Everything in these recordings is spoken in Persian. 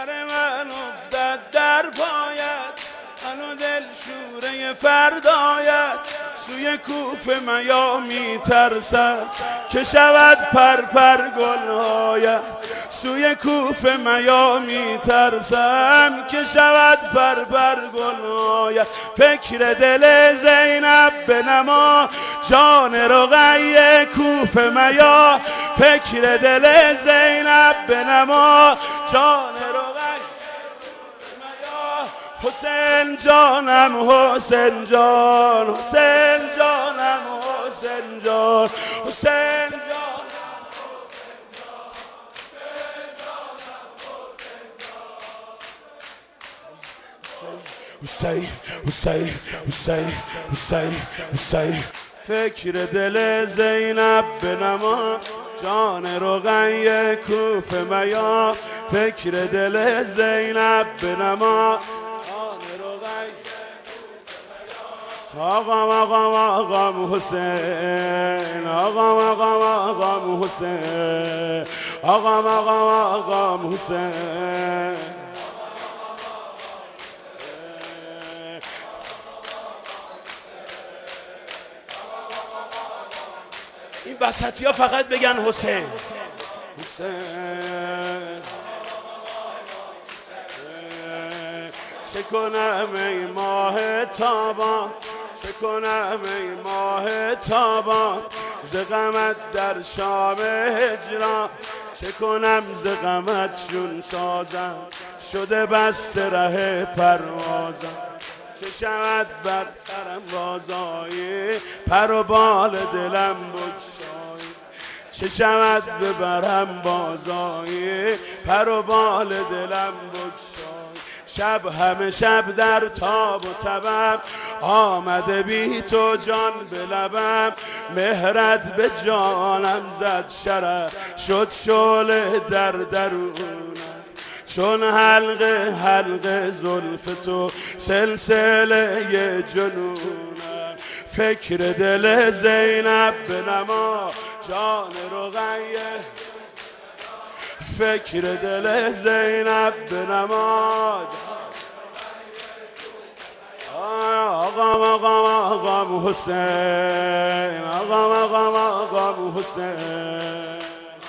سر من افتد در پایت، منو دل شوره فردایت. سوی کوفه میا میترسد که شود پرپر گلهایت. سوی کوفه میا میترسم که شود پرپر گلهایت. فکر دل زینب بنما جان رقیه کوفه میا. فکر دل زینب بنما جان رقیه میا. حسین جانم حسین جان، حسین جانم حسین جان، حسین جان، حسین حسین حسین حسین حسین. فکر دل زینب بنما جان رقیه کوفه میا. فکر دل زینب بنما آقام حسین، آقام حسین، آقام حسین. این وسطی ها فقط بگن حسین حسین. چه کنم ای ماه تابان، چه کنم ای ماه تابان، ز غمت در شام هجران. چه کنم ز غمت چون سازم، شده بس ره پروازم. چه شود بر سرم بازایی، پر و بال دلم بگشایی. چه شود ببرم بازایی، پر و بال دلم بگشایی. شب همه شب در تاب و تبم، آمده بی تو جان به لبم. مهرت به جانم زد شرر، شد شعله در درونم. چون حلقه حلقه زلف تو سلسله جنونم. فکر دل زینب بنما جان رقیه. فکر دل زینب بنما آقام حسین، آقام حسین.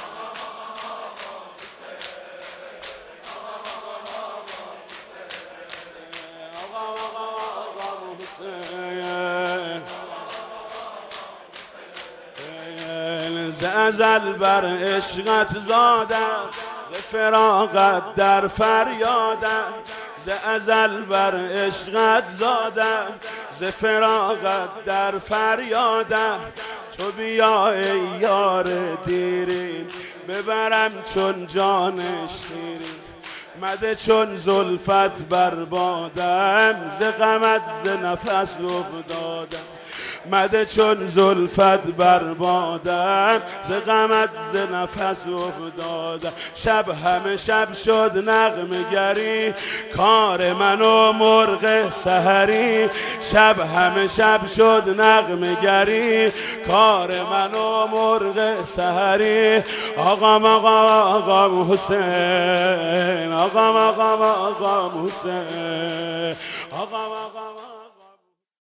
ز ازل بر عشقت زادم، ز فراقت در فریادم. ز ازل بر عشقت زادم، ز فراقت در فریادم. تو بیا ای یار دیرین، ببرم چون جان شیرین. مده چون زلفت بربادم، ز غمت ز نفس افتادم. مده چون زلفت بربادم، ز غمت ز نفس افتادم. شب همه شب شد نغمه گری، کار من و مرغ سحری. شب همه شب شد نغمه گری، کار من و مرغ سحری. آقام حسین، آقام حسین، آقام